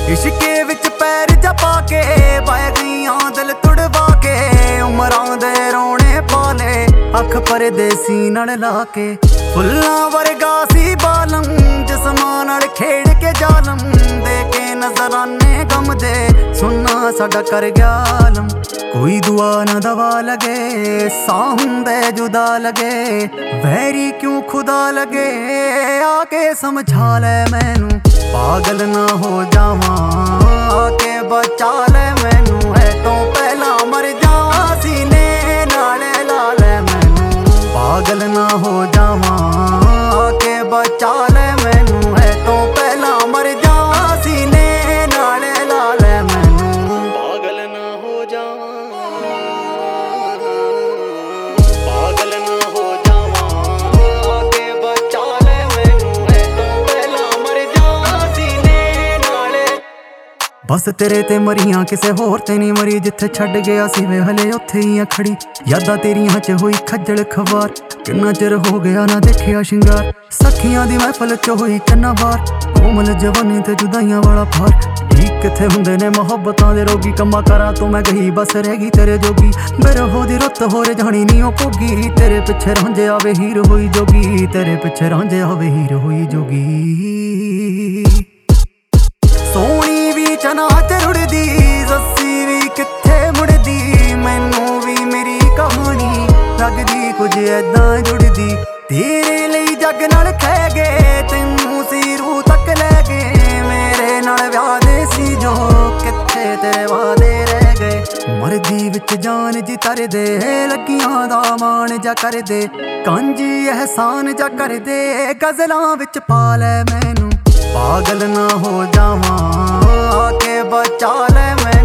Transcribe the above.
इश्के विच पैर जा पाके पाए गईयां दिल तुड़वा के उमरां दे रोने पाले अख परदेसी नाल लाके फुल्लां वर्गा सी बालम जिस्मां नाल खेड़ के जालम दे के नजराने गम दे सुनना साडा कर गया आलम कोई दुआ ना दवा लगे साहुंदे जुदा लगे वैरी क्यों खुदा लगे आके समझा ले मैनू पागल ना हो जावा आके बचा ले मैनू है तो पहला मर जावा सीने नाले ला ले मैनू पागल ना हो जावा आके बचा ले मैनू है तो पहला मर जावा सीने नाले ला ले मैनू पागल ना हो जावा पागल ना हो जावा आके बचा ले मैनू है तो पहला मर जावा सीने नाले बस तेरे ते मरियां किसे होर ते नहीं मरी जिथे छड़ गया सी वे हले उत्थे ही खड़ी यादां तेरियां च होई खज्जल खवार किन्ना चिर हो गया ना देखिया शिंगार सखियां दी महफल च होई चन्ना बार कोमल जवानी ते जुदाइयां वाला फार ठीक किथे हुंदे ने मोहब्बतां दे रोगी कम्मा करा तो मैं गई बस रह गई तेरे जोगी बिरहो दी रुत होर जानी नी ओ भोगी तेरे पिछे रांझे आवे हीर होई जोगी तेरे पिछे रांझे आवे हीर होई जोगी सोनी भी चना च रुड़दी सस्सी भी किथे मुड़दी मैनू भी मेरी कहानी लगदी कुछ ऐदां जुड़दी तेरे ਲਈ जग नाल खै गए तैनू सी रूह तक लै गए मेरे नाल वादे सी जो किथे तेरे वादे रह गए मरदी विच जान जी तर दे लगियां दा मान जा कर दे कांजी एहसान जा कर दे गज़लां विच पा लै मैनू पागल ना हो जावा आके बचा ले मैं